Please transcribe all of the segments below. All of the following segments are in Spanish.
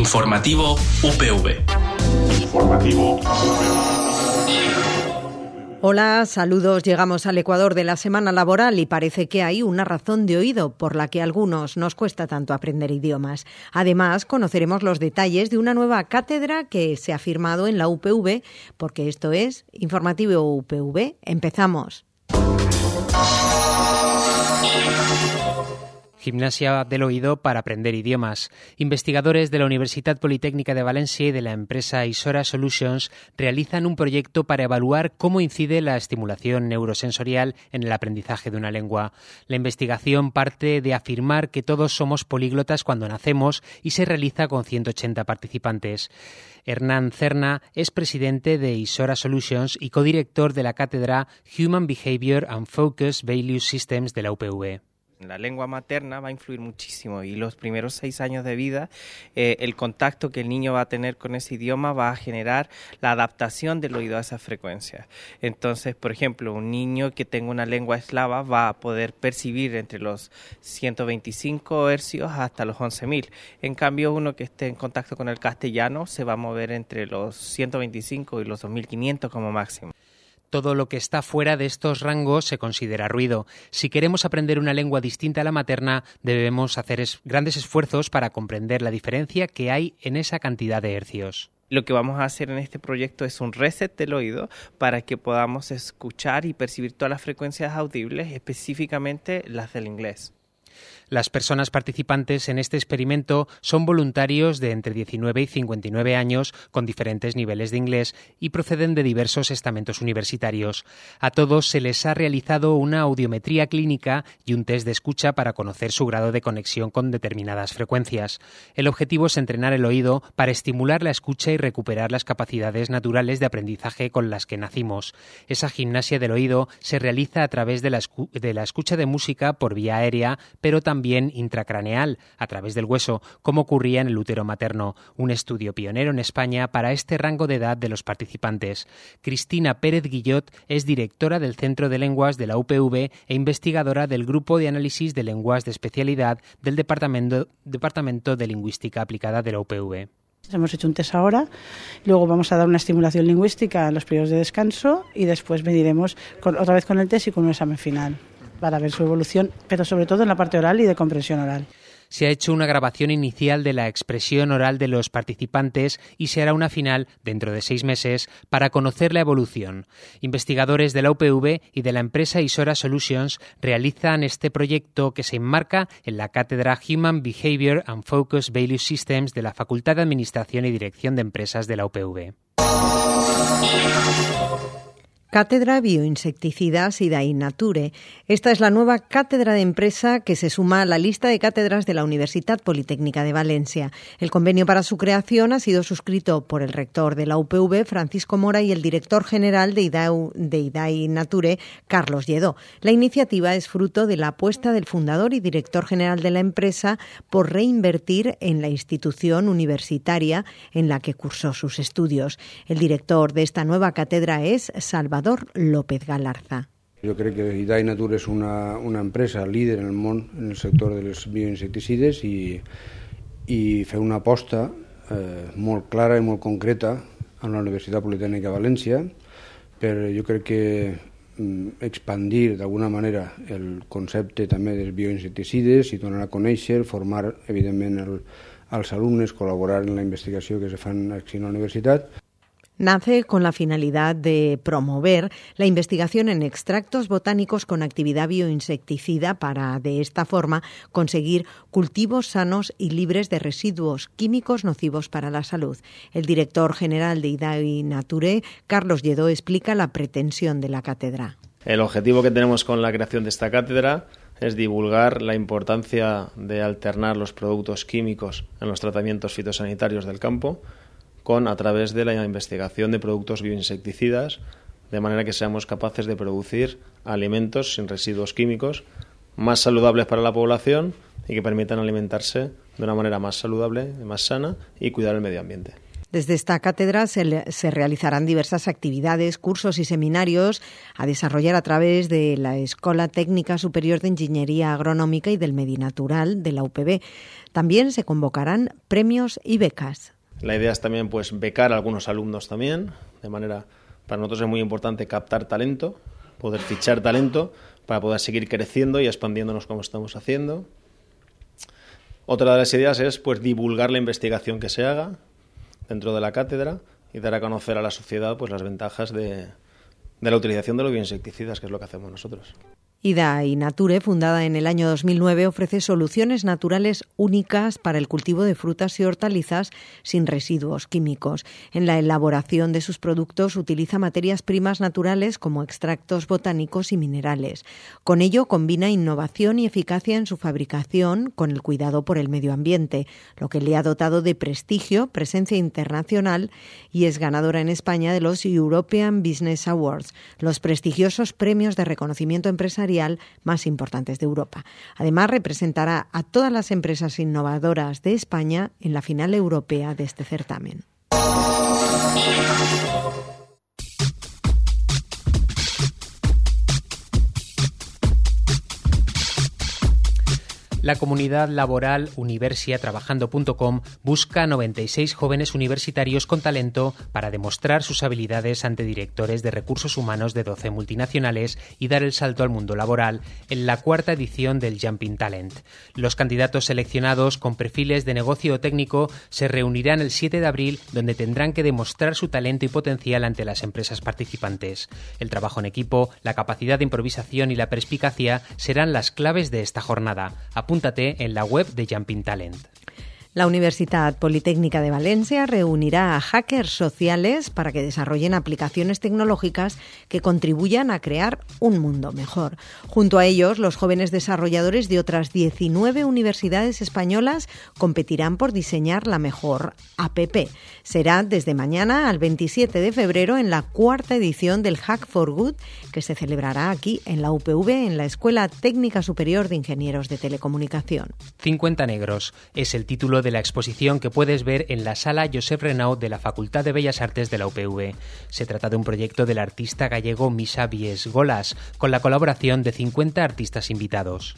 Informativo UPV. Informativo UPV. Hola, saludos. Llegamos al Ecuador de la semana laboral y parece que hay una razón de oído por la que a algunos nos cuesta tanto aprender idiomas. Además, conoceremos los detalles de una nueva cátedra que se ha firmado en la UPV, porque esto es Informativo UPV. Empezamos. Gimnasia del oído para aprender idiomas. Investigadores de la Universitat Politécnica de Valencia y de la empresa Isora Solutions realizan un proyecto para evaluar cómo incide la estimulación neurosensorial en el aprendizaje de una lengua. La investigación parte de afirmar que todos somos políglotas cuando nacemos y se realiza con 180 participantes. Hernán Cerna es presidente de Isora Solutions y codirector de la cátedra Human Behavior and Focus Value Systems de la UPV. La lengua materna va a influir muchísimo y los primeros 6 años de vida, el contacto que el niño va a tener con ese idioma va a generar la adaptación del oído a esa frecuencia. Entonces, por ejemplo, un niño que tenga una lengua eslava va a poder percibir entre los 125 hercios hasta los 11.000. En cambio, uno que esté en contacto con el castellano se va a mover entre los 125 y los 2.500 como máximo. Todo lo que está fuera de estos rangos se considera ruido. Si queremos aprender una lengua distinta a la materna, debemos hacer grandes esfuerzos para comprender la diferencia que hay en esa cantidad de hercios. Lo que vamos a hacer en este proyecto es un reset del oído para que podamos escuchar y percibir todas las frecuencias audibles, específicamente las del inglés. Las personas participantes en este experimento son voluntarios de entre 19 y 59 años con diferentes niveles de inglés y proceden de diversos estamentos universitarios. A todos se les ha realizado una audiometría clínica y un test de escucha para conocer su grado de conexión con determinadas frecuencias. El objetivo es entrenar el oído para estimular la escucha y recuperar las capacidades naturales de aprendizaje con las que nacimos. Esa gimnasia del oído se realiza a través de la escucha de música por vía aérea, pero también intracraneal, a través del hueso, como ocurría en el útero materno, un estudio pionero en España para este rango de edad de los participantes. Cristina Pérez Guillot es directora del Centro de Lenguas de la UPV e investigadora del Grupo de Análisis de Lenguas de Especialidad del Departamento de Lingüística Aplicada de la UPV. Hemos hecho un test ahora, luego vamos a dar una estimulación lingüística en los periodos de descanso y después mediremos otra vez con el test y con un examen final, para ver su evolución, pero sobre todo en la parte oral y de comprensión oral. Se ha hecho una grabación inicial de la expresión oral de los participantes y se hará una final dentro de 6 meses para conocer la evolución. Investigadores de la UPV y de la empresa Isora Solutions realizan este proyecto que se enmarca en la cátedra Human Behavior and Focus Value Systems de la Facultad de Administración y Dirección de Empresas de la UPV. Cátedra Bioinsecticidas Idae Nature. Esta es la nueva cátedra de empresa que se suma a la lista de cátedras de la Universitat Politécnica de Valencia. El convenio para su creación ha sido suscrito por el rector de la UPV, Francisco Mora, y el director general de Idae Nature, Carlos Lledó. La iniciativa es fruto de la apuesta del fundador y director general de la empresa por reinvertir en la institución universitaria en la que cursó sus estudios. El director de esta nueva cátedra es Salvador López Galarza. Jo crec que Idae Nature és una empresa líder en el món en el sector dels bioinsecticides i fer una aposta molt clara i molt concreta en la Universitat Politécnica de València per, jo crec que, expandir d'alguna manera el concepte també dels bioinsecticides i donar a conèixer, formar evidentment als alumnes, col·laborar en la investigació que se fan aquí en la universitat. Nace con la finalidad de promover la investigación en extractos botánicos con actividad bioinsecticida para, de esta forma, conseguir cultivos sanos y libres de residuos químicos nocivos para la salud. El director general de Idae Nature, Carlos Lledó, explica la pretensión de la cátedra. El objetivo que tenemos con la creación de esta cátedra es divulgar la importancia de alternar los productos químicos en los tratamientos fitosanitarios del campo a través de la investigación de productos bioinsecticidas, de manera que seamos capaces de producir alimentos sin residuos químicos más saludables para la población y que permitan alimentarse de una manera más saludable, más sana y cuidar el medio ambiente. Desde esta cátedra se realizarán diversas actividades, cursos y seminarios a desarrollar a través de la Escuela Técnica Superior de Ingeniería Agronómica y del Medi Natural de la UPB. También se convocarán premios y becas. La idea es también becar a algunos alumnos también, de manera, para nosotros es muy importante captar talento, poder fichar talento para poder seguir creciendo y expandiéndonos como estamos haciendo. Otra de las ideas es divulgar la investigación que se haga dentro de la cátedra y dar a conocer a la sociedad las ventajas de la utilización de los bioinsecticidas, que es lo que hacemos nosotros. Idainature, fundada en el año 2009, ofrece soluciones naturales únicas para el cultivo de frutas y hortalizas sin residuos químicos. En la elaboración de sus productos utiliza materias primas naturales como extractos botánicos y minerales. Con ello combina innovación y eficacia en su fabricación con el cuidado por el medio ambiente, lo que le ha dotado de prestigio, presencia internacional y es ganadora en España de los European Business Awards, los prestigiosos premios de reconocimiento empresarial más importantes de Europa. Además, representará a todas las empresas innovadoras de España en la final europea de este certamen. La comunidad laboral universiatrabajando.com busca 96 jóvenes universitarios con talento para demostrar sus habilidades ante directores de recursos humanos de 12 multinacionales y dar el salto al mundo laboral en la 4ª edición del Jumping Talent. Los candidatos seleccionados con perfiles de negocio o técnico se reunirán el 7 de abril, donde tendrán que demostrar su talento y potencial ante las empresas participantes. El trabajo en equipo, la capacidad de improvisación y la perspicacia serán las claves de esta jornada. Apúntate en la web de Jumping Talent. La Universitat Politécnica de Valencia reunirá a hackers sociales para que desarrollen aplicaciones tecnológicas que contribuyan a crear un mundo mejor. Junto a ellos, los jóvenes desarrolladores de otras 19 universidades españolas competirán por diseñar la mejor app. Será desde mañana al 27 de febrero en la 4ª edición del Hack for Good, que se celebrará aquí en la UPV, en la Escuela Técnica Superior de Ingenieros de Telecomunicación. 50 negros es el título de la exposición que puedes ver en la sala Josep Renaud de la Facultad de Bellas Artes de la UPV. Se trata de un proyecto del artista gallego Misha Vies Golas, con la colaboración de 50 artistas invitados.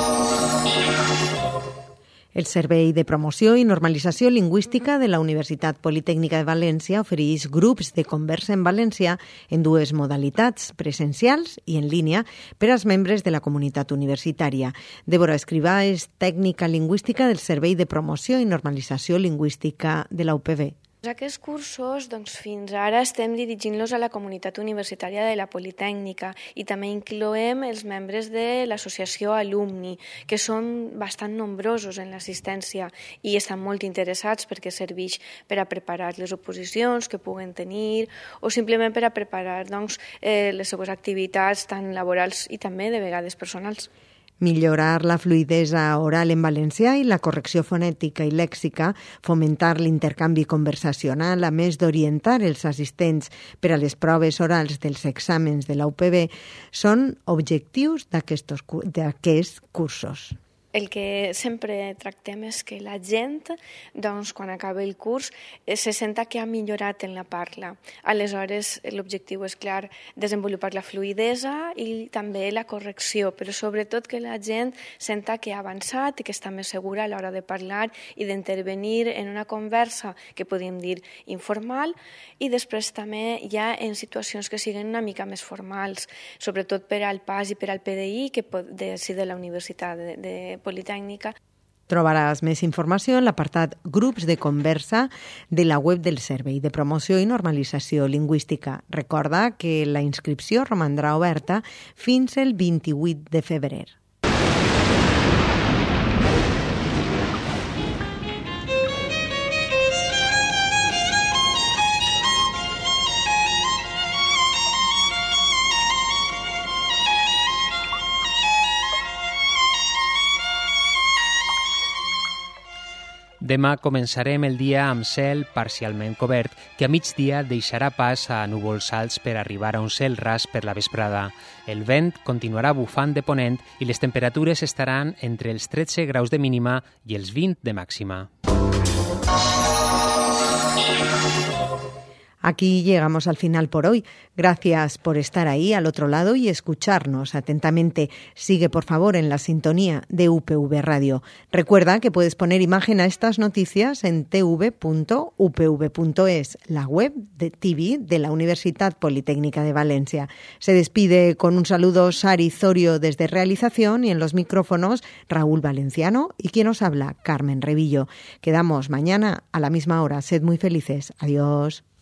El Servei de Promoció i Normalització Lingüística de la Universitat Politécnica de València ofereix grups de conversa en valencià en dues modalitats, presencials i en línia, per als membres de la comunitat universitària. Débora Escrivà és tècnica lingüística del Servei de Promoció i Normalització Lingüística de la UPV. Aquests cursos, fins ara estem dirigint-los a la comunitat universitària de la Politécnica i també incloem els membres de l'associació Alumni, que són bastant nombrosos en l'assistència i estan molt interessats perquè serveix per a preparar les oposicions que puguen tenir o simplement per a preparar les seues activitats tant laborals i també de vegades personals. Millorar la fluidesa oral en valencià i la correcció fonètica i lèxica, fomentar l'intercanvi conversacional, a més d'orientar els assistents per a les proves orals dels exàmens de la UPB, són objectius d'aquests cursos. El que sempre tractem és que la gent, quan acaba el curs, se senta que ha millorat en la parla. Aleshores, l'objectiu és, clar, desenvolupar la fluidesa i també la correcció, però sobretot que la gent senta que ha avançat i que està més segura a l'hora de parlar i d'intervenir en una conversa que podríem dir informal i després també ja en situacions que siguin una mica més formals, sobretot per al PAS i per al PDI, que pot ser de la Universitat de Politécnica. Trobaràs més informació en l'apartat Grups de conversa de la web del Servei de Promoció i Normalització Lingüística. Recorda que la inscripció romandrà oberta fins el 28 de febrer. Demà començarem el dia amb cel parcialment cobert, que a migdia deixarà pas a núvols alts per arribar a un cel ras per la vesprada. El vent continuarà bufant de ponent i les temperatures estaran entre els 13 graus de mínima i els 20 de màxima. Aquí llegamos al final por hoy. Gracias por estar ahí al otro lado y escucharnos atentamente. Sigue, por favor, en la sintonía de UPV Radio. Recuerda que puedes poner imagen a estas noticias en tv.upv.es, la web de TV de la Universitat Politécnica de Valencia. Se despide con un saludo Sari Zorio desde Realización y en los micrófonos Raúl Valenciano y quien os habla, Carmen Revillo. Quedamos mañana a la misma hora. Sed muy felices. Adiós.